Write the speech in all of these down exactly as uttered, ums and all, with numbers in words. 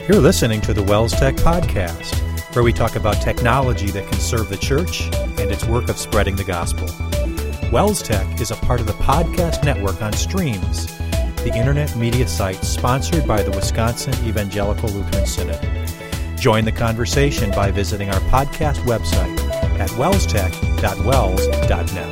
You're listening to the Wells Tech Podcast, where we talk about technology that can serve the church and its work of spreading the gospel. Wells Tech is a part of the podcast network on Streams, the internet media site sponsored by the Wisconsin Evangelical Lutheran Synod. Join the conversation by visiting our podcast website at wells tech dot wells dot net.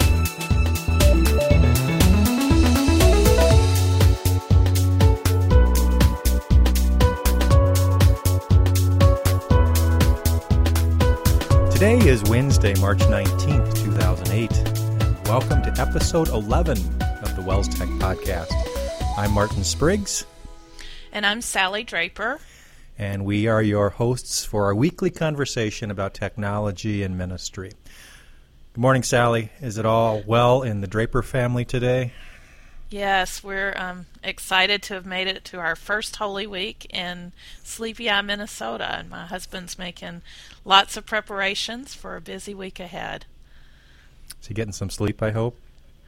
Today is Wednesday, March nineteenth, two thousand eight, and welcome to episode eleven of the Wells Tech Podcast. I'm Martin Spriggs. And I'm Sally Draper. And we are your hosts for our weekly conversation about technology and ministry. Good morning, Sally. Is it all well in the Draper family today? Yes, we're um, excited to have made it to our first Holy Week in Sleepy Eye, Minnesota, and my husband's making lots of preparations for a busy week ahead. Is he getting some sleep, I hope?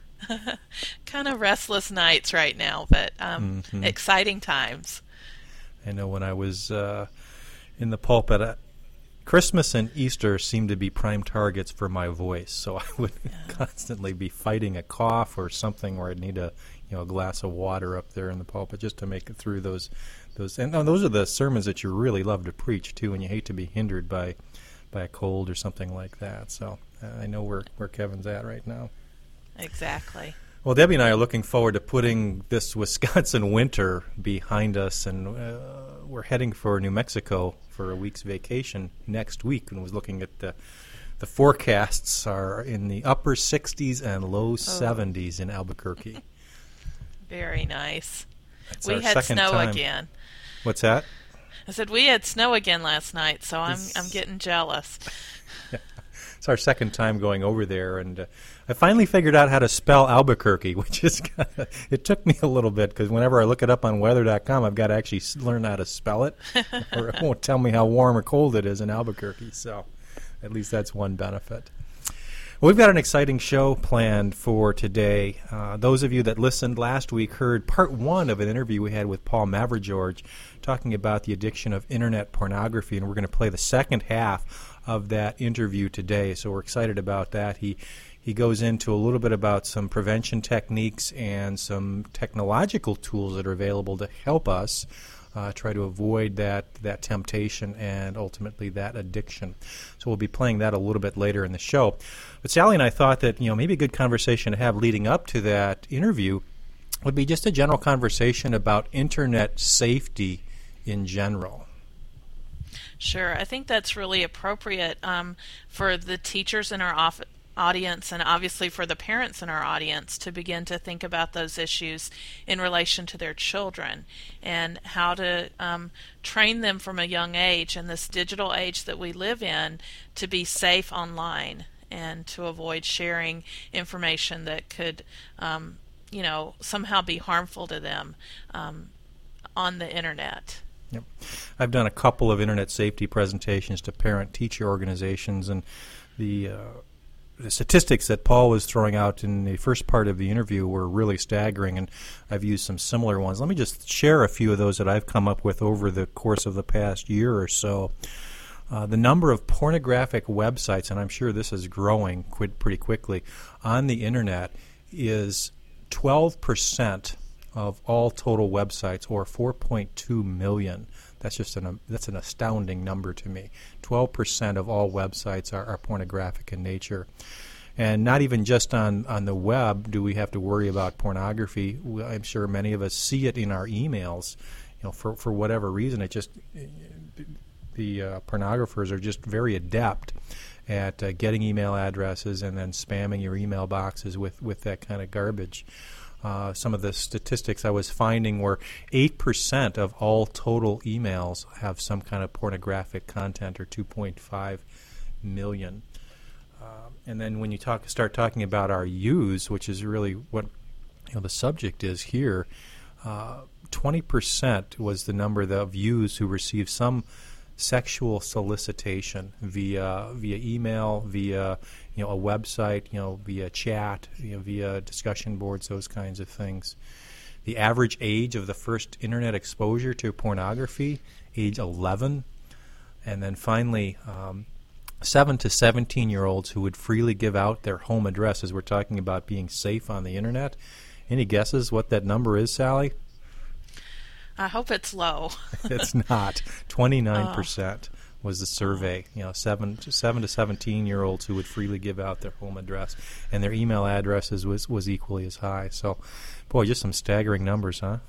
Kind of restless nights right now, but um, mm-hmm. exciting times. I know when I was uh, in the pulpit, uh, Christmas and Easter seemed to be prime targets for my voice, so I would yeah. constantly be fighting a cough or something where I'd need a you know a glass of water up there in the pulpit just to make it through those those. And oh, those are the sermons that you really love to preach too, and you hate to be hindered by by a cold or something like that. So uh, I know where where Kevin's at right now. Exactly. Well, Debbie and I are looking forward to putting this Wisconsin winter behind us, and uh, we're heading for New Mexico for a week's vacation next week. And I was looking at the the forecasts are in the upper sixties and low oh. seventies in Albuquerque. Very nice. That's we had snow time. again. What's that? I said we had snow again last night, so I'm it's, I'm getting jealous. Yeah. It's our second time going over there, and uh, I finally figured out how to spell Albuquerque, which is kind of, it took me a little bit because whenever I look it up on weather dot com, I've got to actually learn how to spell it, or it won't tell me how warm or cold it is in Albuquerque. So at least that's one benefit. Well, we've got an exciting show planned for today. Uh, those of you that listened last week heard part one of an interview we had with Paul Mavergeorge talking about the addiction of internet pornography, and we're going to play the second half of that interview today. So we're excited about that. He he goes into a little bit about some prevention techniques and some technological tools that are available to help us uh, try to avoid that that temptation and ultimately that addiction. So we'll be playing that a little bit later in the show. But Sally and I thought that you know maybe a good conversation to have leading up to that interview would be just a general conversation about internet safety in general. Sure. I think that's really appropriate um, for the teachers in our off- audience and obviously for the parents in our audience to begin to think about those issues in relation to their children and how to um, train them from a young age in this digital age that we live in to be safe online and to avoid sharing information that could, um, you know, somehow be harmful to them um, on the internet. Yep. I've done a couple of internet safety presentations to parent-teacher organizations, and the, uh, the statistics that Paul was throwing out in the first part of the interview were really staggering, and I've used some similar ones. Let me just share a few of those that I've come up with over the course of the past year or so. Uh, the number of pornographic websites, and I'm sure this is growing quite, pretty quickly, on the internet is twelve percent of all total websites, or four point two million. That's just an that's an astounding number to me. twelve percent of all websites are, are pornographic in nature. And not even just on, on the web do we have to worry about pornography. I'm sure many of us see it in our emails. You know, for, for whatever reason, it just the uh, pornographers are just very adept at uh, getting email addresses and then spamming your email boxes with, with that kind of garbage. Uh, some of the statistics I was finding were eight percent of all total emails have some kind of pornographic content, or two point five million. Uh, and then when you talk, start talking about our use, which is really what you know the subject is here, uh, twenty percent was the number of views who received some sexual solicitation via via email, via you know a website, you know via chat, you know, via discussion boards, those kinds of things. The average age of the first internet exposure to pornography, age eleven. And then finally, um, seven to seventeen-year-olds who would freely give out their home address, as we're talking about being safe on the Internet. Any guesses what that number is, Sally? I hope it's low. It's not. twenty-nine percent oh. was the survey. You know, seven to, seven to seventeen-year-olds who would freely give out their home address. And their email addresses was, was equally as high. So, boy, just some staggering numbers, huh?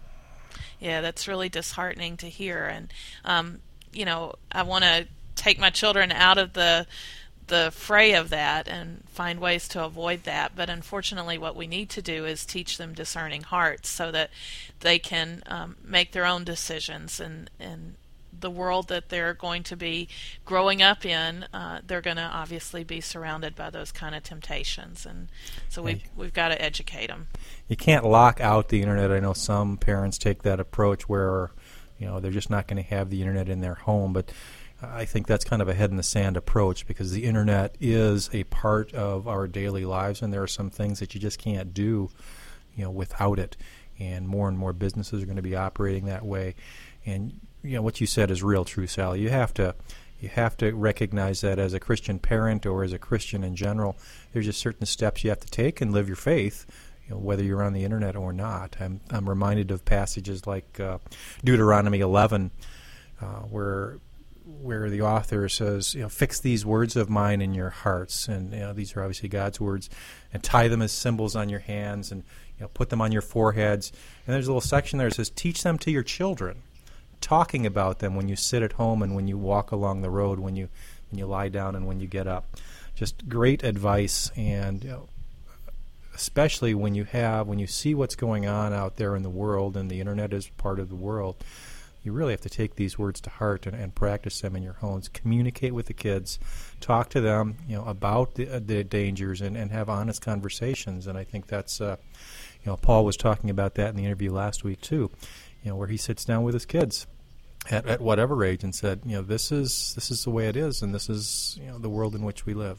Yeah, that's really disheartening to hear. And, um, you know, I want to take my children out of the the fray of that and find ways to avoid that. But unfortunately, what we need to do is teach them discerning hearts so that they can um, make their own decisions. And, and the world that they're going to be growing up in, uh, they're going to obviously be surrounded by those kind of temptations. And so we've, we've got to educate them. You can't lock out the Internet. I know some parents take that approach where, you know, they're just not going to have the Internet in their home. But I think that's kind of a head-in-the-sand approach, because the Internet is a part of our daily lives, and there are some things that you just can't do, you know, without it. And more and more businesses are going to be operating that way. And, you know, what you said is real true, Sally. You have to you have to recognize that as a Christian parent or as a Christian in general, there's just certain steps you have to take and live your faith, you know, whether you're on the Internet or not. I'm I'm reminded of passages like uh, Deuteronomy eleven, uh, where where the author says, you know, fix these words of mine in your hearts, and you know, these are obviously God's words, and tie them as symbols on your hands, and you know, put them on your foreheads. And there's a little section there that says, teach them to your children, talking about them when you sit at home and when you walk along the road, when you when you lie down and when you get up. Just great advice, and you know, especially when you have when you see what's going on out there in the world, and the Internet is part of the world. You really have to take these words to heart and, and practice them in your homes. Communicate with the kids, talk to them, you know, about the, uh, the dangers, and, and have honest conversations. And I think that's, uh, you know, Paul was talking about that in the interview last week too, you know, where he sits down with his kids at, at whatever age and said, you know, this is this is the way it is, and this is, you know, the world in which we live.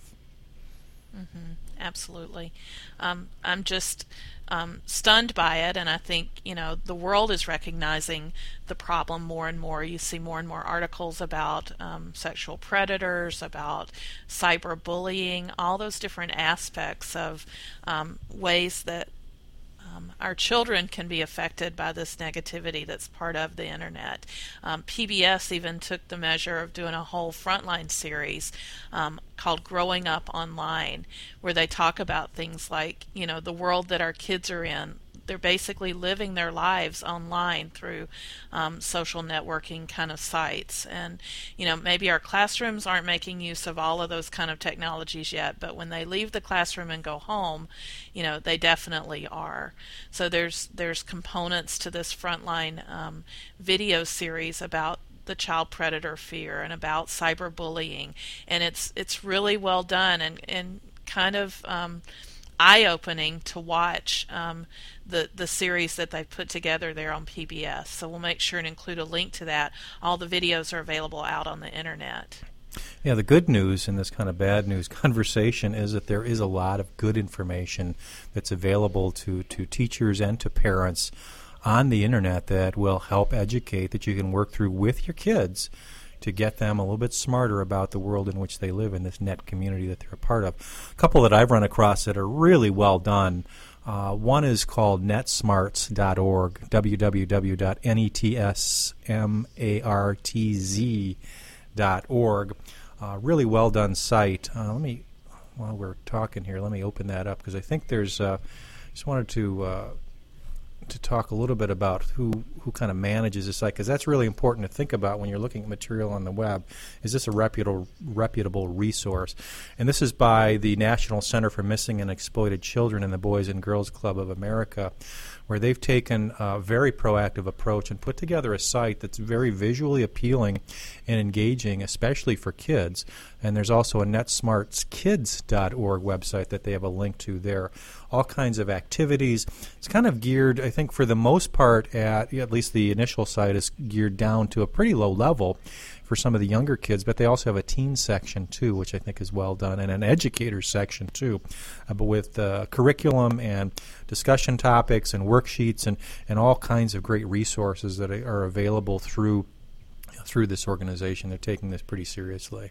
Mm-hmm. Absolutely. Um, I'm just um, stunned by it, and I think, you know, the world is recognizing the problem more and more. You see more and more articles about um, sexual predators, about cyberbullying, all those different aspects of um, ways that Um, our children can be affected by this negativity that's part of the Internet. Um, P B S even took the measure of doing a whole Frontline series um, called Growing Up Online, where they talk about things like, you know, the world that our kids are in. They're basically living their lives online through um, social networking kind of sites. And, you know, maybe our classrooms aren't making use of all of those kind of technologies yet, but when they leave the classroom and go home, you know, they definitely are. So there's there's components to this Frontline um, video series about the child predator fear and about cyberbullying. And it's it's really well done and, and kind of um, eye-opening to watch um, the the series that they've put together there on P B S. So we'll make sure and include a link to that. All the videos are available out on the Internet. Yeah, the good news in this kind of bad news conversation is that there is a lot of good information that's available to, to teachers and to parents on the Internet that will help educate, that you can work through with your kids to get them a little bit smarter about the world in which they live in, this net community that they're a part of. A couple that I've run across that are really well done. Uh, one is called net smarts dot org, w w w dot net smartz dot org. Uh, really well done site. Uh, let me, while we're talking here, let me open that up because I think there's. Uh, just wanted to. Uh, to talk a little bit about who, who kind of manages the site, because that's really important to think about when you're looking at material on the web. Is this a reputable reputable resource? And this is by the National Center for Missing and Exploited Children and the Boys and Girls Club of America, where they've taken a very proactive approach and put together a site that's very visually appealing and engaging, especially for kids. And there's also a net smarts kids dot org website that they have a link to there. All kinds of activities. It's kind of geared, I think, for the most part, at at least the initial site is geared down to a pretty low level for some of the younger kids, but they also have a teen section too, which I think is well done, and an educator section too, uh, but with uh, curriculum and discussion topics and worksheets and, and all kinds of great resources that are available through through this organization. They're taking this pretty seriously.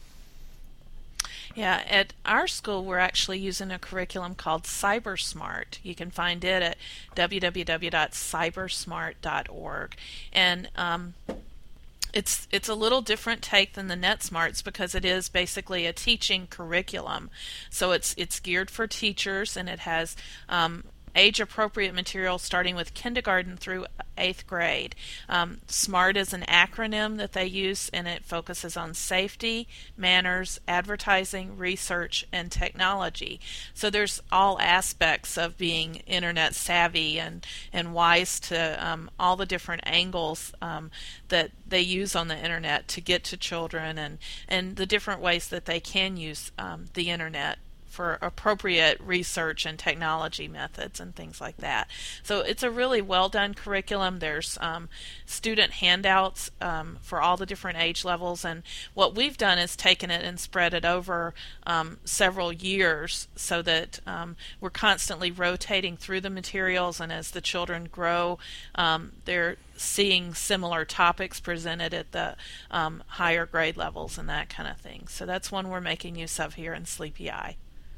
Yeah, at our school, we're actually using a curriculum called CyberSmart. You can find it at w w w dot cybersmart dot org. And um, it's it's a little different take than the NetSmarts because it is basically a teaching curriculum. So it's it's geared for teachers, and it has um, age-appropriate material starting with kindergarten through eighth grade. Um, SMART is an acronym that they use, and it focuses on safety, manners, advertising, research, and technology. So there's all aspects of being internet savvy and, and wise to um, all the different angles um, that they use on the internet to get to children, and, and the different ways that they can use um, the internet for appropriate research and technology methods and things like that. So it's a really well done curriculum. There's um, student handouts um, for all the different age levels, and what we've done is taken it and spread it over um, several years so that um, we're constantly rotating through the materials, and as the children grow, um, they're seeing similar topics presented at the um, higher grade levels and that kind of thing. So that's one we're making use of here in Sleepy Eye.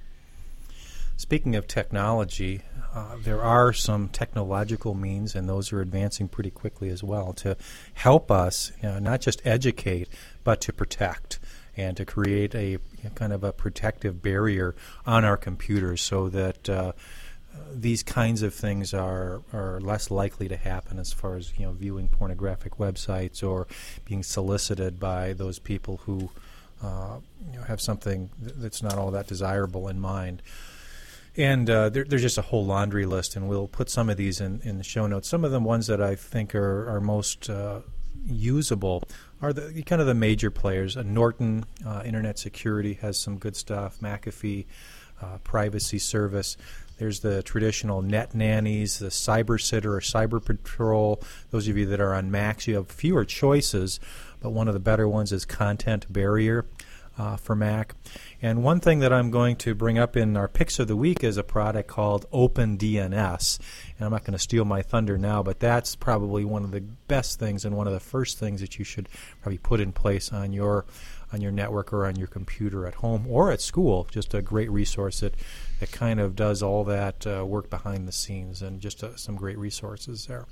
Speaking of technology, uh, there are some technological means, and those are advancing pretty quickly as well, to help us you know, not just educate, but to protect and to create a you know, kind of a protective barrier on our computers so that uh, these kinds of things are, are less likely to happen as far as you know viewing pornographic websites or being solicited by those people who uh, you know, have something that's not all that desirable in mind. And uh, there, there's just a whole laundry list, and we'll put some of these in, in the show notes. Some of the ones that I think are, are most uh, usable are the kind of the major players. Uh, Norton uh, Internet Security has some good stuff. McAfee uh, Privacy Service. There's the traditional Net Nannies, the Cyber Sitter or Cyber Patrol. Those of you that are on Macs, you have fewer choices, but one of the better ones is Content Barrier. Uh, for Mac. And one thing that I'm going to bring up in our picks of the week is a product called OpenDNS. And I'm not going to steal my thunder now, but that's probably one of the best things and one of the first things that you should probably put in place on your on your network or on your computer at home or at school. Just a great resource that, that kind of does all that uh, work behind the scenes, and just uh, some great resources there.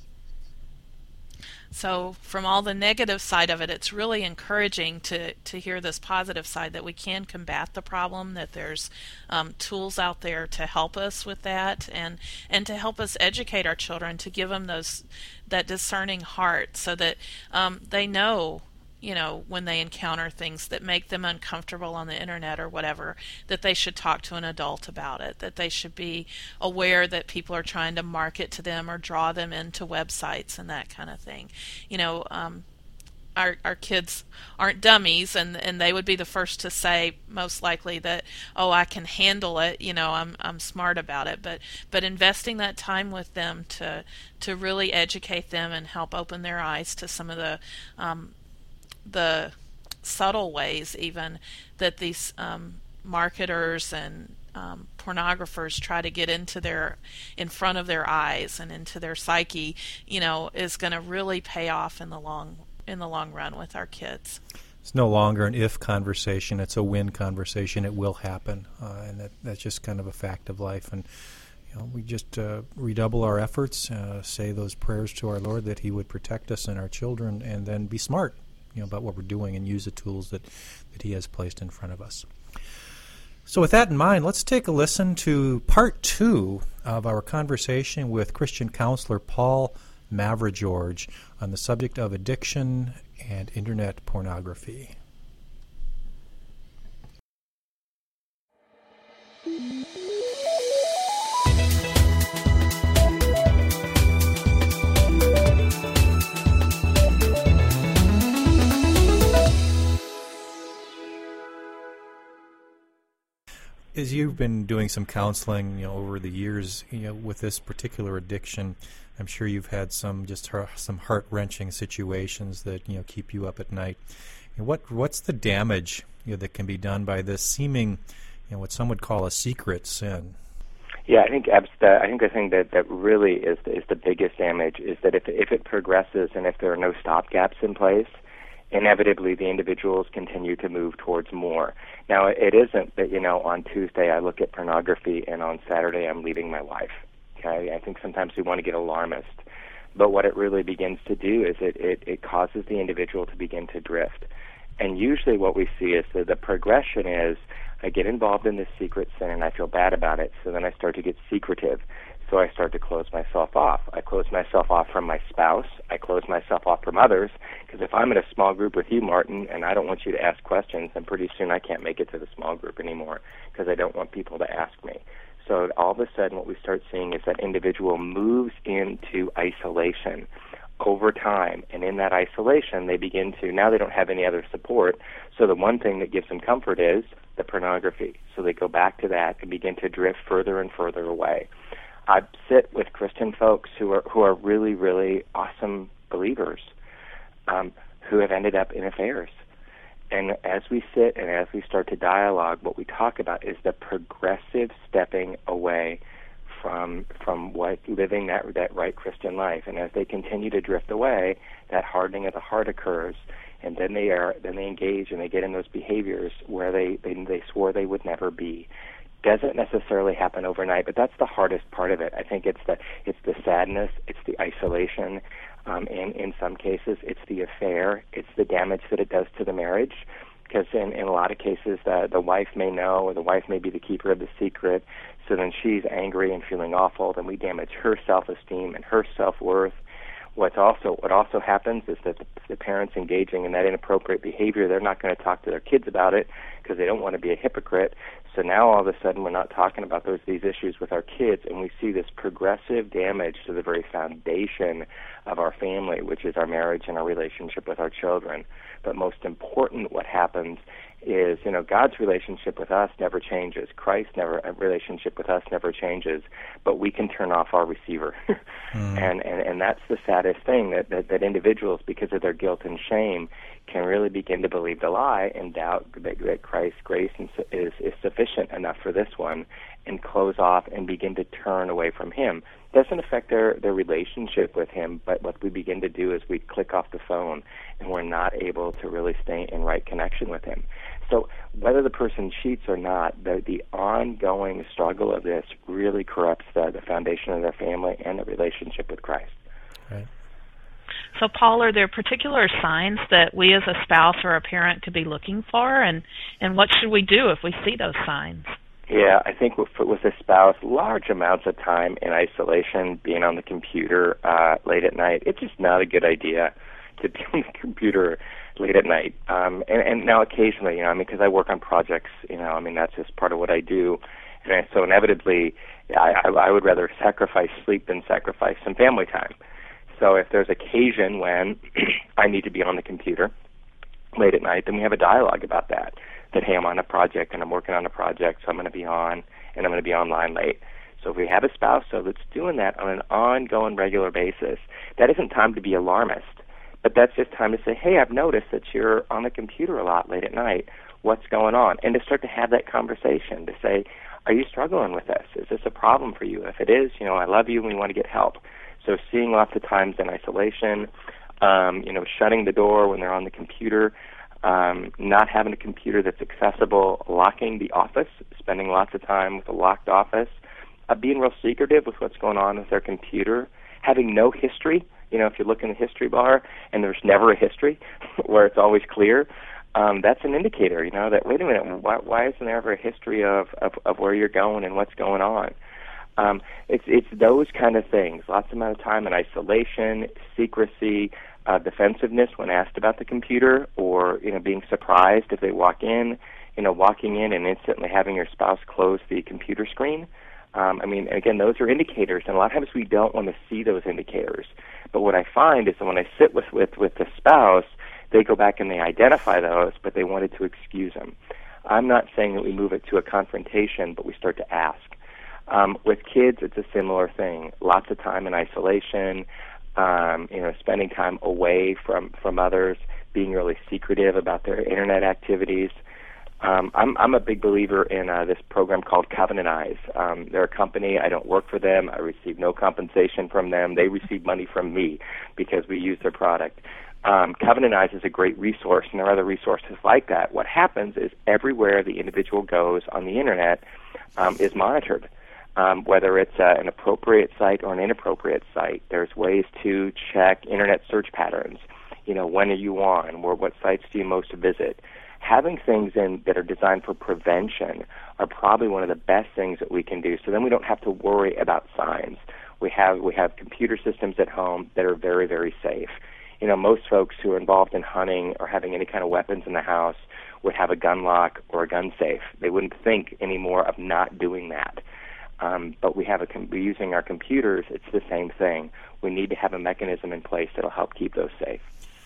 So from all the negative side of it, it's really encouraging to, to hear this positive side, that we can combat the problem, that there's um, tools out there to help us with that, and, and to help us educate our children, to give them those that discerning heart so that um, they know, you know, when they encounter things that make them uncomfortable on the internet or whatever, that they should talk to an adult about it, that they should be aware that people are trying to market to them or draw them into websites and that kind of thing. You know, um, our our kids aren't dummies, and and they would be the first to say most likely that, oh, I can handle it, you know, I'm I'm smart about it. But but investing that time with them to to really educate them and help open their eyes to some of the um, the subtle ways even that these um, marketers and um, pornographers try to get into their in front of their eyes and into their psyche, you know, is going to really pay off in the long in the long run with our kids. It's no longer an if conversation; it's a when conversation. It will happen, uh, and that, that's just kind of a fact of life. And you know, we just uh, redouble our efforts, uh, say those prayers to our Lord that He would protect us and our children, and then be smart, you know, about what we're doing and use the tools that, that He has placed in front of us. So with that in mind, let's take a listen to part two of our conversation with Christian counselor Paul Mavra-George on the subject of addiction and internet pornography. As you've been doing some counseling, you know, over the years, you know, with this particular addiction, I'm sure you've had some just some heart-wrenching situations that, you know, keep you up at night. And what what's the damage, you know, that can be done by this seeming, you know, what some would call a secret sin? Yeah, I think the, I think the thing that, that really is the, is the biggest damage is that if if it progresses and if there are no stopgaps in place, inevitably the individuals continue to move towards more. Now, it isn't that, you know, on Tuesday I look at pornography and on Saturday I'm leaving my wife. Okay, I think sometimes we want to get alarmist. But what it really begins to do is it, it, it causes the individual to begin to drift. And usually what we see is that the progression is I get involved in this secret sin and I feel bad about it, so then I start to get secretive. So I start to close myself off. I close myself off from my spouse. I close myself off from others, because if I'm in a small group with you, Martin, and I don't want you to ask questions, then pretty soon I can't make it to the small group anymore because I don't want people to ask me. So all of a sudden what we start seeing is that individual moves into isolation over time, and in that isolation they begin to, now they don't have any other support, so the one thing that gives them comfort is the pornography. So they go back to that and begin to drift further and further away. I sit with Christian folks who are who are really, really awesome believers um, who have ended up in affairs. And as we sit and as we start to dialogue, what we talk about is the progressive stepping away from from what living that that right Christian life. And as they continue to drift away, that hardening of the heart occurs, and then they are then they engage and they get in those behaviors where they they, they swore they would never be. Doesn't necessarily happen overnight, but that's the hardest part of it. I think it's the it's the sadness, it's the isolation, um, and in some cases it's the affair, it's the damage that it does to the marriage. Because in, in a lot of cases, the the wife may know, or the wife may be the keeper of the secret. So then she's angry and feeling awful. Then we damage her self-esteem and her self-worth. What's also what also happens is that the, the parents engaging in that inappropriate behavior, they're not going to talk to their kids about it because they don't want to be a hypocrite. So now all of a sudden we're not talking about those these issues with our kids, and we see this progressive damage to the very foundation of our family, which is our marriage and our relationship with our children. But most important, what happens is, you know, God's relationship with us never changes. Christ's never relationship with us never changes, but we can turn off our receiver. mm. and, and and that's the saddest thing, that, that, that individuals, because of their guilt and shame, can really begin to believe the lie and doubt that, that Christ's grace is, is sufficient enough for this one, and close off and begin to turn away from Him. Doesn't affect their, their relationship with Him, but what we begin to do is we click off the phone and we're not able to really stay in right connection with Him. So whether the person cheats or not, the, the ongoing struggle of this really corrupts the, the foundation of their family and the relationship with Christ. Right. So, Paul, are there particular signs that we as a spouse or a parent could be looking for, and, and what should we do if we see those signs? Yeah, I think with, with a spouse, large amounts of time in isolation, being on the computer uh, late at night, it's just not a good idea to be on the computer late at night. Um, and, and now occasionally, you know, I mean, because I work on projects, you know, I mean, that's just part of what I do. And so inevitably, I, I, I would rather sacrifice sleep than sacrifice some family time. So if there's occasion when I need to be on the computer late at night, then we have a dialogue about that. That, hey, I'm on a project and I'm working on a project, so I'm going to be on, and I'm going to be online late. So if we have a spouse so that's doing that on an ongoing, regular basis, that isn't time to be alarmist, but that's just time to say, hey, I've noticed that you're on the computer a lot late at night. What's going on? And to start to have that conversation, to say, are you struggling with this? Is this a problem for you? If it is, you know, I love you and we want to get help. So seeing lots of times in isolation, um, you know, shutting the door when they're on the computer, Um, not having a computer that's accessible, locking the office, spending lots of time with a locked office, uh, being real secretive with what's going on with their computer, having no history. You know, if you look in the history bar and there's never a history where it's always clear, um, that's an indicator, you know, that, wait a minute, why, why isn't there ever a history of, of, of where you're going and what's going on? Um, it's, it's those kind of things, lots of amount of time in isolation, secrecy, Uh, defensiveness when asked about the computer, or, you know, being surprised if they walk in, you know, walking in and instantly having your spouse close the computer screen. Um, I mean, again, those are indicators, and a lot of times we don't want to see those indicators. But what I find is that when I sit with, with, with the spouse, they go back and they identify those, but they wanted to excuse them. I'm not saying that we move it to a confrontation, but we start to ask. Um, with kids, it's a similar thing. Lots of time in isolation, Um, you know, spending time away from, from others, being really secretive about their internet activities. Um, I'm, I'm a big believer in uh, this program called Covenant Eyes. Um, they're a company. I don't work for them. I receive no compensation from them. They receive money from me because we use their product. Um, Covenant Eyes is a great resource, and there are other resources like that. What happens is everywhere the individual goes on the Internet um, is monitored. Um, whether it's uh, an appropriate site or an inappropriate site, there's ways to check Internet search patterns. You know, when are you on? Or what sites do you most visit? Having things in that are designed for prevention are probably one of the best things that we can do. So then we don't have to worry about signs. We have we have computer systems at home that are very, very safe. You know, most folks who are involved in hunting or having any kind of weapons in the house would have a gun lock or a gun safe. They wouldn't think anymore of not doing that. Um, but we have a com- we're using our computers. It's the same thing. We need to have a mechanism in place that'll help keep those safe.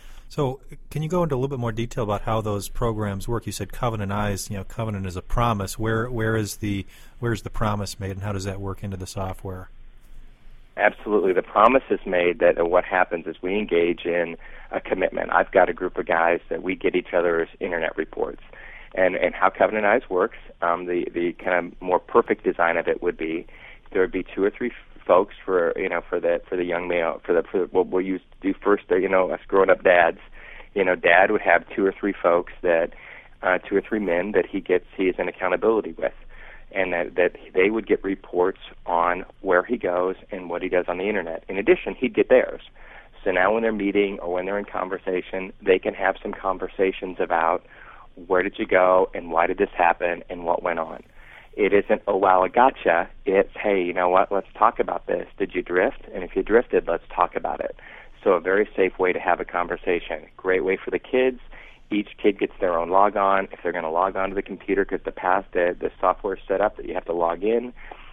So, can you go into a little bit more detail about how those programs work? You said Covenant Eyes. You know, Covenant is a promise. Where where is the where is the promise made, and how does that work into the software? Absolutely, the promise is made that uh, what happens is we engage in a commitment. I've got a group of guys that we get each other's internet reports. And, and how Covenant Eyes works, um, the, the kind of more perfect design of it would be there would be two or three f- folks for you know for the for the young male for the for what we'll use do first uh, you know us grown up dads, you know dad would have two or three folks that uh, two or three men that he gets he is in accountability with, and that that they would get reports on where he goes and what he does on the internet. In addition, he'd get theirs. So now when they're meeting or when they're in conversation, they can have some conversations about where did you go, and why did this happen, and what went on. It isn't, oh, wow, I gotcha. It's, hey, you know what, let's talk about this. Did you drift? And if you drifted, let's talk about it. So a very safe way to have a conversation. Great way for the kids. Each kid gets their own log on. If they're going to log on to the computer, because the past, the, the software is set up that you have to log in,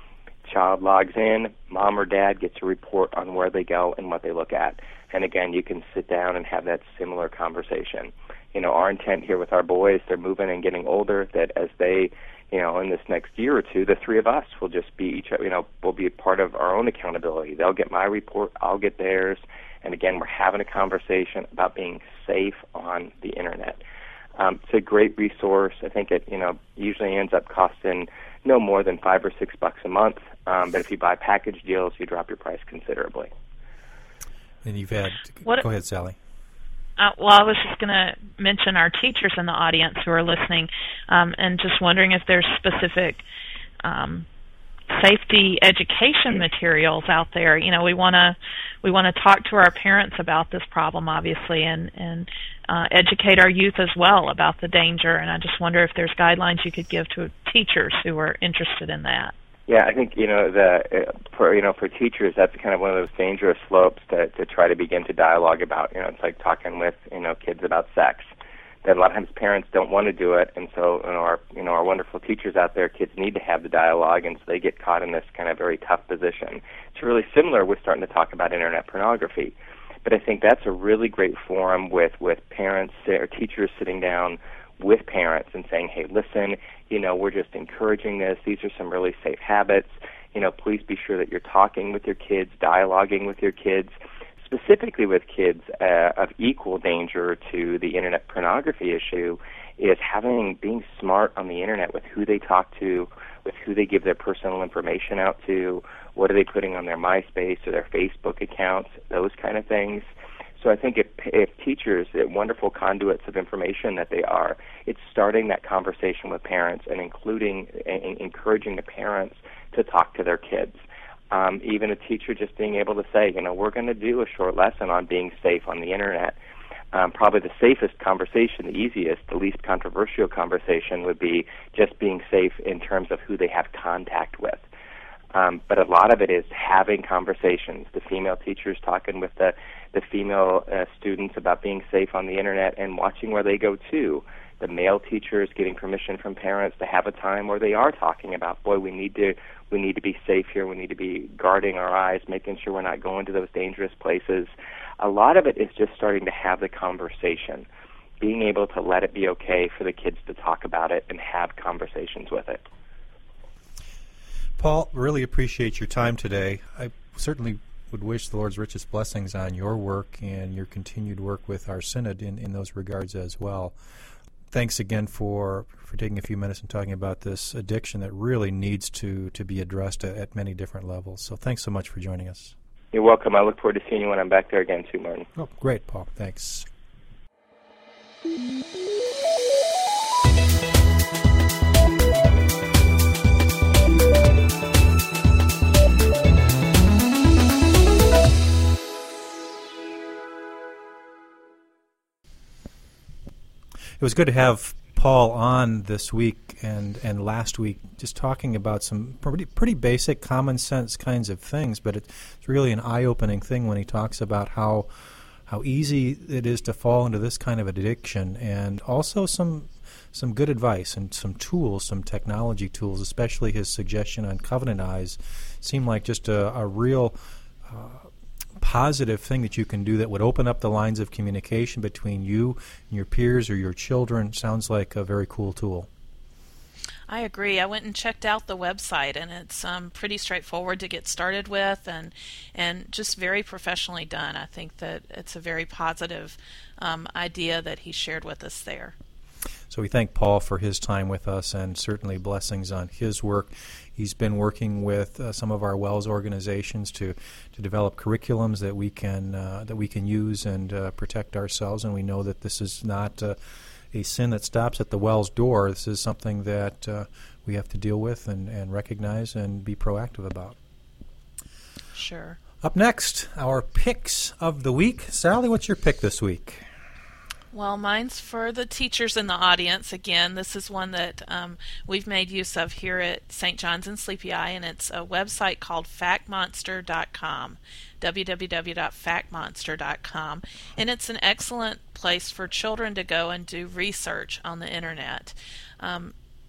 child logs in, mom or dad gets a report on where they go and what they look at. And again, you can sit down and have that similar conversation. You know, our intent here with our boys, they're moving and getting older, that as they, you know, in this next year or two, the three of us will just be each, you know, will be a part of our own accountability. They'll get my report, I'll get theirs. And again, we're having a conversation about being safe on the internet. Um, it's a great resource. I think it, you know, usually ends up costing no more than five or six bucks a month. Um, but if you buy package deals, you drop your price considerably. And you've had, what, go ahead, Sally. Uh, well, I was just going to mention our teachers in the audience who are listening, um, and just wondering if there's specific um, safety education materials out there. You know, we want to we want to talk to our parents about this problem, obviously, and and uh, educate our youth as well about the danger. And I just wonder if there's guidelines you could give to teachers who are interested in that. Yeah, I think, you know, the uh, for you know for teachers, that's kind of one of those dangerous slopes to to try to begin to dialogue about. You know, it's like talking with you know kids about sex. That a lot of times parents don't want to do it, and so you know, our you know our wonderful teachers out there, kids need to have the dialogue, and so they get caught in this kind of very tough position. It's really similar with starting to talk about internet pornography, but I think that's a really great forum with with parents or teachers sitting down with parents and saying, hey, listen, you know, we're just encouraging this. These are some really safe habits. You know, please be sure that you're talking with your kids, dialoguing with your kids, specifically with kids uh, of equal danger to the internet pornography issue, is having, being smart on the internet with who they talk to, with who they give their personal information out to, what are they putting on their MySpace or their Facebook accounts, those kind of things. So I think if, if teachers, the wonderful conduits of information that they are, it's starting that conversation with parents and including and encouraging the parents to talk to their kids. Um, even a teacher just being able to say, you know, we're going to do a short lesson on being safe on the internet. Um, probably the safest conversation, the easiest, the least controversial conversation would be just being safe in terms of who they have contact with. Um, but a lot of it is having conversations, the female teachers talking with the, the female uh, students about being safe on the internet and watching where they go to. The male teachers getting permission from parents to have a time where they are talking about, boy, we need to we need to be safe here. We need to be guarding our eyes, making sure we're not going to those dangerous places. A lot of it is just starting to have the conversation, being able to let it be okay for the kids to talk about it and have conversations with it. Paul, really appreciate your time today. I certainly would wish the Lord's richest blessings on your work and your continued work with our synod in, in those regards as well. Thanks again for, for taking a few minutes and talking about this addiction that really needs to, to be addressed at, at many different levels. So thanks so much for joining us. You're welcome. I look forward to seeing you when I'm back there again too, Martin. Oh, great, Paul. Thanks. It was good to have Paul on this week and, and last week, just talking about some pretty pretty basic, common sense kinds of things. But it's really an eye-opening thing when he talks about how how easy it is to fall into this kind of addiction, and also some some good advice and some tools, some technology tools. Especially his suggestion on Covenant Eyes seemed like just a, a real Uh, positive thing that you can do that would open up the lines of communication between you and your peers or your children. Sounds like a very cool tool. I agree. I went and checked out the website, and it's um, pretty straightforward to get started with, and and just very professionally done. I think that it's a very positive um, idea that he shared with us there. So we thank Paul for his time with us, and certainly blessings on his work. He's been working with uh, some of our WELS organizations to, to develop curriculums that we can uh, that we can use and uh, protect ourselves. And we know that this is not uh, a sin that stops at the WELS door. This is something that uh, we have to deal with and, and recognize and be proactive about. Sure. Up next, our picks of the week. Sally, what's your pick this week? Well, mine's for the teachers in the audience. Again, this is one that um, we've made use of here at Saint John's in Sleepy Eye, and it's a website called fact monster dot com, w w w dot fact monster dot com, and it's an excellent place for children to go and do research on the internet. Um,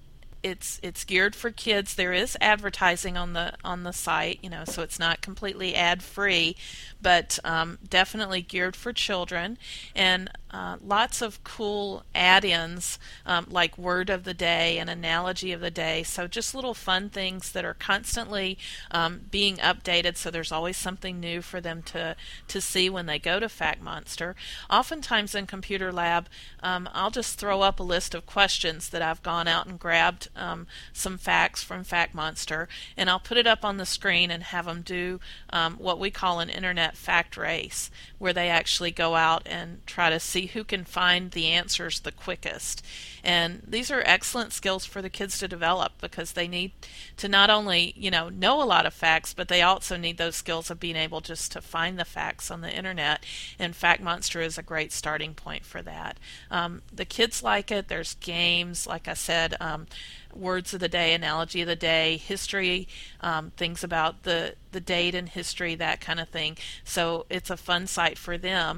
It's it's geared for kids. There is advertising on the on the site, you know, so it's not completely ad free, but um, definitely geared for children, and uh, lots of cool add-ins um, like word of the day and analogy of the day. So just little fun things that are constantly um, being updated. So there's always something new for them to to see when they go to FactMonster. Oftentimes in Computer Lab, um, I'll just throw up a list of questions that I've gone out and grabbed Um, some facts from FactMonster, and I'll put it up on the screen and have them do um, what we call an internet fact race, where they actually go out and try to see who can find the answers the quickest. And these are excellent skills for the kids to develop, because they need to not only, you know, know a lot of facts, but they also need those skills of being able just to find the facts on the internet. And FactMonster is a great starting point for that. Um, the kids like it. There's games, like I said, um, words of the day, analogy of the day, history, um, things about the, the date and history, that kind of thing. So it's a fun site for them,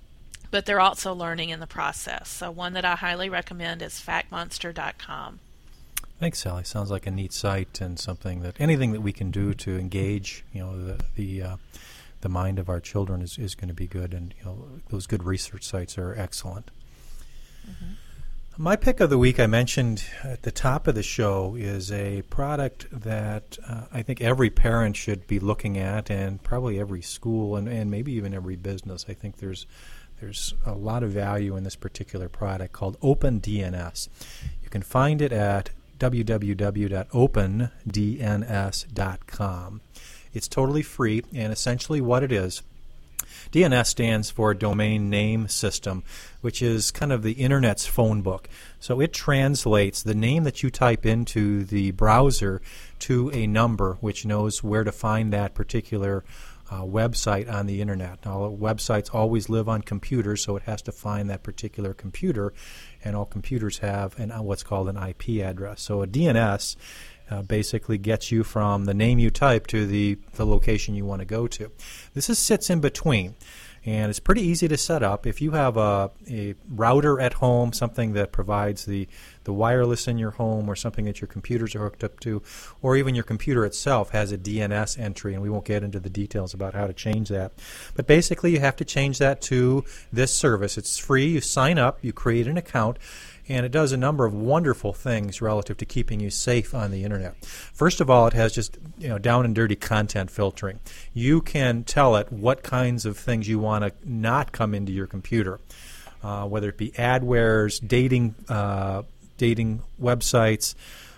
but they're also learning in the process. So one that I highly recommend is fact monster dot com. Thanks, Sally. Sounds like a neat site, and something that anything that we can do to engage, you know, the the uh, the mind of our children is, is going to be good. And you know, those good research sites are excellent. Mm-hmm. My pick of the week, I mentioned at the top of the show, is a product that uh, I think every parent should be looking at, and probably every school, and, and maybe even every business. I think there's there's a lot of value in this particular product called OpenDNS. You can find it at w w w dot open d n s dot com. It's totally free, and essentially what it is, D N S stands for Domain Name System, which is kind of the Internet's phone book. So it translates the name that you type into the browser to a number, which knows where to find that particular uh, website on the Internet. Now, websites always live on computers, so it has to find that particular computer, and all computers have an, what's called an I P address. So a D N S Uh, basically gets you from the name you type to the, the location you want to go to. This is sits in between, and it's pretty easy to set up. If you have a, a router at home, something that provides the, the wireless in your home, or something that your computers are hooked up to, or even your computer itself has a D N S entry, and we won't get into the details about how to change that. But basically you have to change that to this service. It's free. You sign up, you create an account, and it does a number of wonderful things relative to keeping you safe on the Internet. First of all, it has just you know down and dirty content filtering. You can tell it what kinds of things you want to not come into your computer, uh, whether it be adwares, dating, uh, dating websites,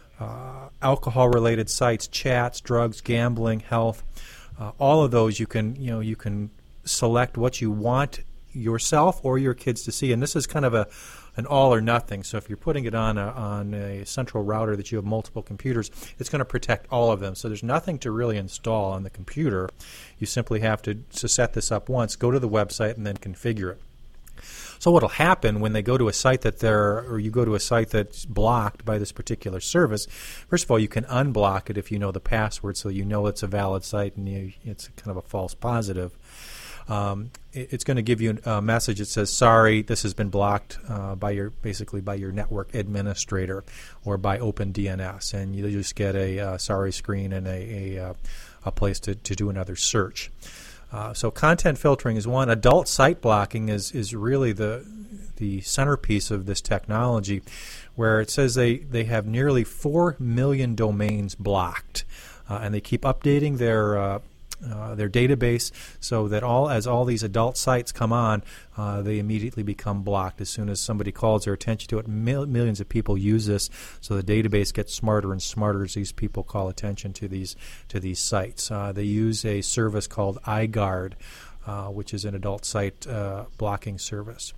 uh, alcohol-related sites, chats, drugs, gambling, health. Uh, all of those you can you know you can select what you want yourself or your kids to see, and this is kind of a an all or nothing. So if you're putting it on a, on a central router that you have multiple computers, it's going to protect all of them. So there's nothing to really install on the computer. You simply have to, to set this up once, go to the website, and then configure it. So what will happen when they go to a site that they're, or you go to a site that's blocked by this particular service, first of all, you can unblock it if you know the password, so you know it's a valid site and you, it's kind of a false positive. Um, it, it's going to give you a message that says, sorry, this has been blocked uh, by your, basically by your network administrator or by OpenDNS, and you just get a uh, sorry screen and a, a, a place to, to do another search. Uh, so content filtering is one. Adult site blocking is, is really the the centerpiece of this technology, where it says they, they have nearly four million domains blocked, uh, and they keep updating their uh, uh, their database so that all as all these adult sites come on, uh, they immediately become blocked as soon as somebody calls their attention to it. Mil- millions of people use this, so the database gets smarter and smarter as these people call attention to these to these sites. Uh, they use a service called iGuard, uh, which is an adult site uh, blocking service.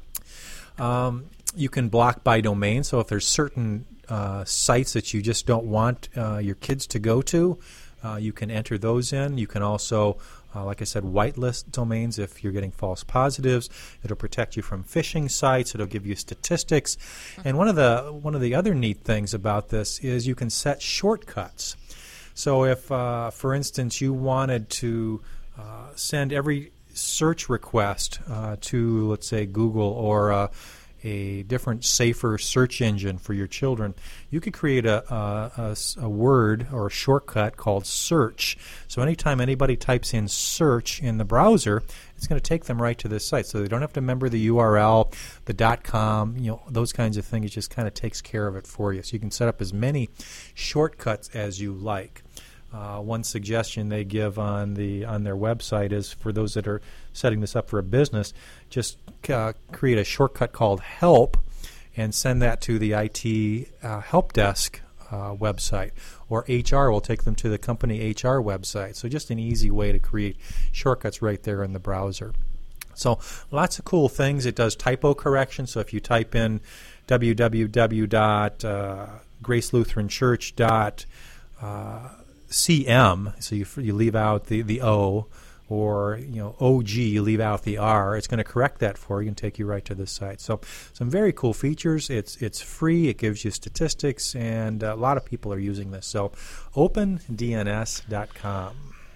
Um, you can block by domain, so if there's certain uh, sites that you just don't want uh, your kids to go to, Uh, you can enter those in. You can also, uh, like I said, whitelist domains if you're getting false positives. It'll protect you from phishing sites. It'll give you statistics. Mm-hmm. And one of the one of the other neat things about this is you can set shortcuts. So if, uh, for instance, you wanted to uh, send every search request uh, to, let's say, Google or uh, a different, safer search engine for your children, you could create a, a, a, a word or a shortcut called search. So anytime anybody types in search in the browser, it's going to take them right to this site. So they don't have to remember the U R L, the .com, you know, those kinds of things. It just kind of takes care of it for you. So you can set up as many shortcuts as you like. Uh, one suggestion they give on the on their website is for those that are setting this up for a business, just uh, create a shortcut called help and send that to the I T uh, help desk uh, website, or H R will take them to the company H R website. So just an easy way to create shortcuts right there in the browser. So lots of cool things. It does typo correction. So if you type in w w w dot grace lutheran church dot C M, so you you leave out the, the O, or you know O G, you leave out the R. It's going to correct that for you and take you right to the site. So some very cool features. It's it's free. It gives you statistics, and a lot of people are using this. So open D N S dot com.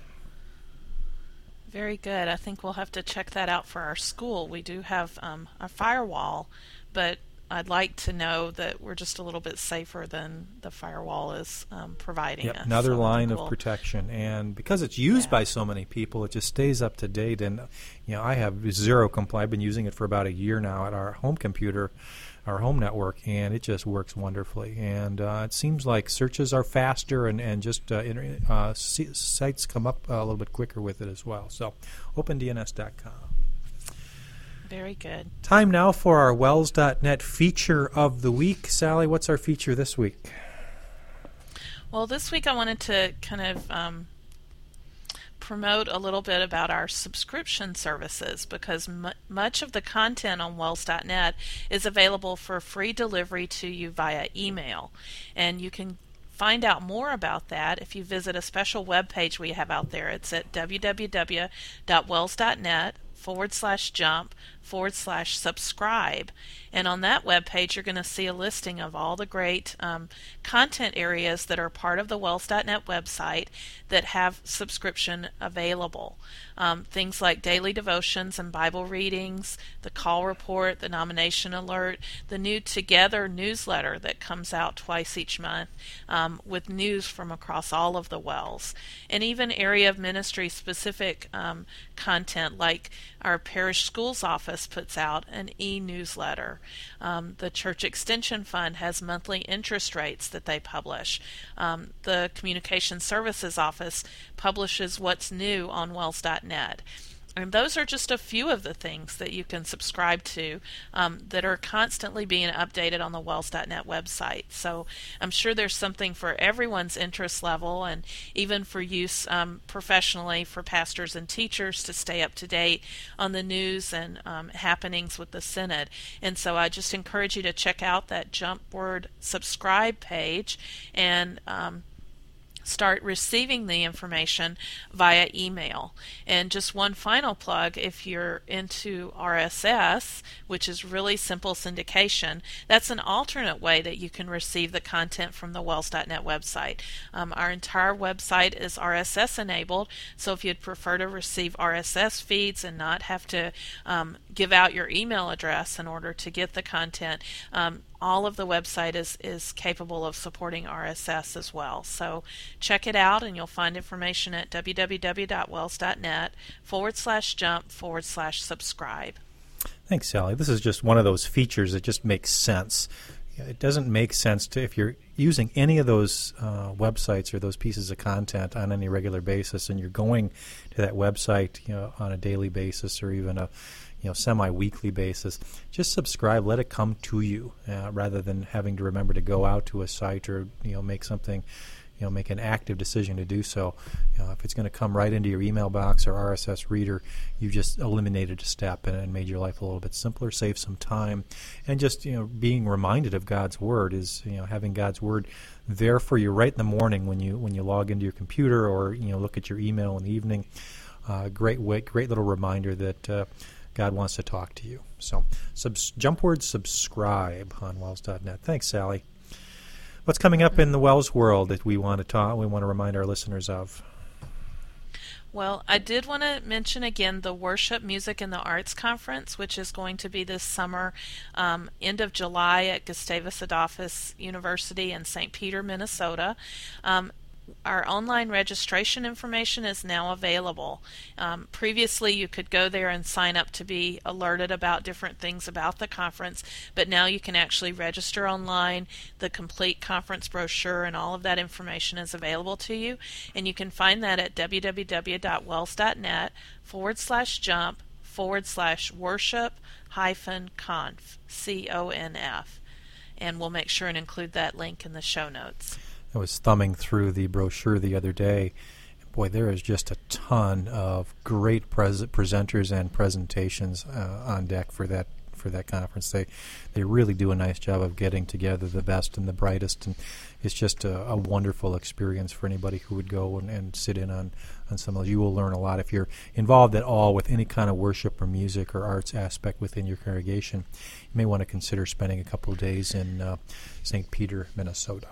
Very good. I think we'll have to check that out for our school. We do have um, a firewall, but I'd like to know that we're just a little bit safer than the firewall is um, providing yep, us. Another so line we'll, of protection, and because it's used yeah. by so many people, it just stays up to date. And you know, I have zero compl- I've been using it for about a year now at our home computer, our home network, and it just works wonderfully. And uh, it seems like searches are faster, and and just uh, inter- uh, c- sites come up a little bit quicker with it as well. So, open D N S dot com. Very good. Time now for our Wells dot net feature of the week. Sally, what's our feature this week? Well, this week I wanted to kind of um, promote a little bit about our subscription services, because m- much of the content on Wells dot net is available for free delivery to you via email. And you can find out more about that if you visit a special web page we have out there. It's at w w w dot wells dot net forward slash jump forward slash subscribe. And on that web page, you're going to see a listing of all the great um, content areas that are part of the Wells dot net website that have subscription available. Um, things like daily devotions and Bible readings, the call report, the nomination alert, the new Together newsletter that comes out twice each month um, with news from across all of the Wells, and even area of ministry specific um, content like our parish schools office puts out an e-newsletter. Um, the Church Extension Fund has monthly interest rates that they publish. Um, the Communication Services Office publishes what's new on Wells dot net. And those are just a few of the things that you can subscribe to um, that are constantly being updated on the wells dot net website. So I'm sure there's something for everyone's interest level, and even for use um, professionally for pastors and teachers to stay up to date on the news and um, happenings with the Synod. And so I just encourage you to check out that JumpWord subscribe page and um, start receiving the information via email. And just one final plug, if you're into R S S, which is really simple syndication, that's an alternate way that you can receive the content from the wells dot net website. Um, our entire website is R S S enabled, so if you'd prefer to receive R S S feeds and not have to um, give out your email address in order to get the content, um, all of the website is, is capable of supporting R S S as well. So check it out, and you'll find information at w w w dot wells dot net forward slash jump forward slash subscribe. Thanks, Sally. This is just one of those features that just makes sense. It doesn't make sense to, if you're using any of those uh, websites or those pieces of content on any regular basis, and you're going to that website, you know, on a daily basis or even a you know, semi-weekly basis, just subscribe, let it come to you, uh, rather than having to remember to go out to a site or, you know, make something, you know, make an active decision to do so. You know, if it's going to come right into your email box or R S S reader, you've just eliminated a step and, and made your life a little bit simpler, save some time, and just, you know, being reminded of God's Word is, you know, having God's Word there for you right in the morning when you when you log into your computer or, you know, look at your email in the evening. Uh, great way, great little reminder that uh, God wants to talk to you. So subs- JumpWord subscribe on wells dot net. Thanks, Sally. What's coming up in the Wells world that we want to talk, we want to remind our listeners of? Well, I did want to mention again the Worship, Music, and the Arts Conference, which is going to be this summer, um, end of July at Gustavus Adolphus University in Saint Peter, Minnesota. Um, Our online registration information is now available. Um, previously, you could go there and sign up to be alerted about different things about the conference, but now you can actually register online. The complete conference brochure and all of that information is available to you, and you can find that at w w w dot wells dot net forward slash jump forward slash worship hyphen conf, C O N F, and we'll make sure and include that link in the show notes. I was thumbing through the brochure the other day. Boy, there is just a ton of great pres- presenters and presentations uh, on deck for that for that conference. They they really do a nice job of getting together the best and the brightest, and it's just a, a wonderful experience for anybody who would go and, and sit in on, on some of those. You will learn a lot. If you're involved at all with any kind of worship or music or arts aspect within your congregation, you may want to consider spending a couple of days in uh, Saint Peter, Minnesota.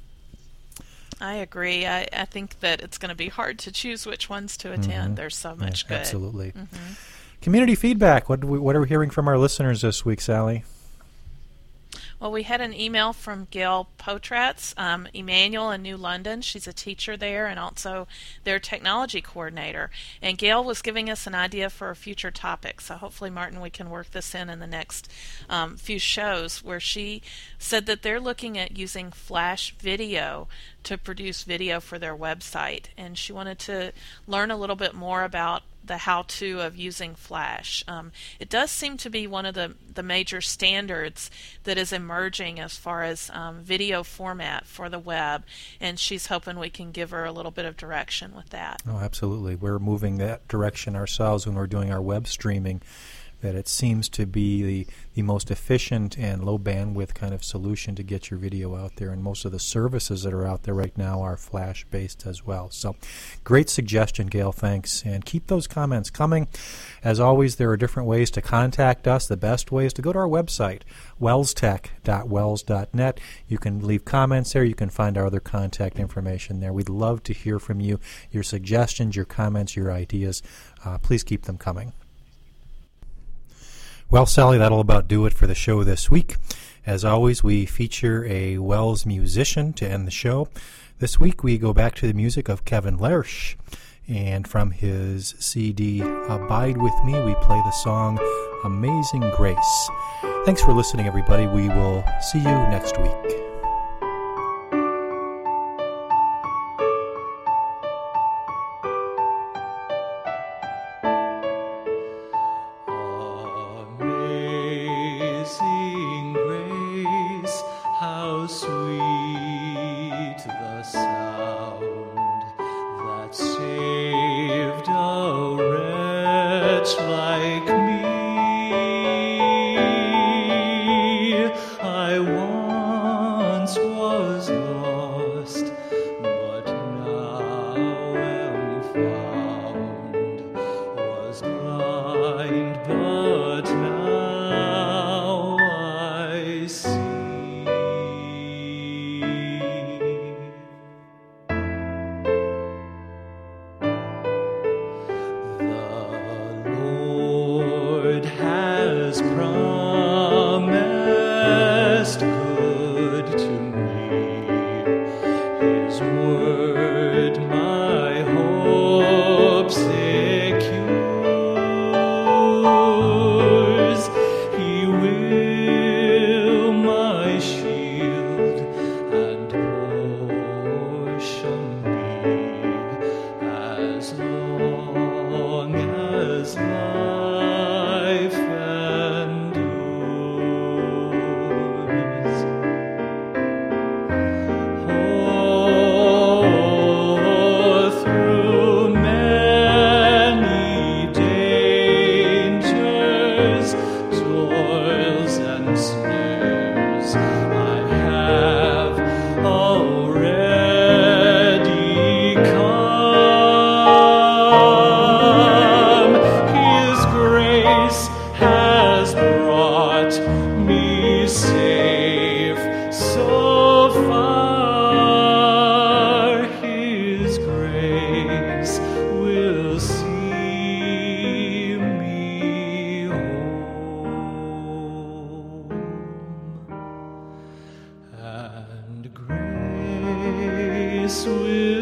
I agree. I, I think that it's going to be hard to choose which ones to attend. Mm-hmm. There's so much yeah, good. Absolutely. Mm-hmm. Community feedback. What do we, what are we hearing from our listeners this week, Sally? Well, we had an email from Gail Potratz, um, Emmanuel in New London. She's a teacher there and also their technology coordinator. And Gail was giving us an idea for a future topic. So hopefully, Martin, we can work this in in the next um, few shows, where she said that they're looking at using Flash Video to produce video for their website. And she wanted to learn a little bit more about the how-to of using Flash. Um, it does seem to be one of the, the major standards that is emerging as far as um, video format for the web, and she's hoping we can give her a little bit of direction with that. Oh, absolutely. We're moving that direction ourselves when we're doing our web streaming, that it seems to be the, the most efficient and low bandwidth kind of solution to get your video out there, and most of the services that are out there right now are Flash based as well. So great suggestion, Gail. Thanks. And keep those comments coming. As always, there are different ways to contact us. The best way is to go to our website, wells tech dot wells dot net. You can leave comments there. You can find our other contact information there. We'd love to hear from you, your suggestions, your comments, your ideas. Uh, please keep them coming. Well, Sally, that'll about do it for the show this week. As always, we feature a Wells musician to end the show. This week, we go back to the music of Kevin Lersch. And from his C D, Abide With Me, we play the song Amazing Grace. Thanks for listening, everybody. We will see you next week. how sweet the sound that saved a wretch like me. I once was lost, but now am found, was blind, but now I see. The Lord has promised good to me. His word my hope secures. He will my shield and portion be, as long as life endures. Oh, through many dangers, toils, and snares, I have already come. His grace has brought me safe so far. His grace will see me home, and grace will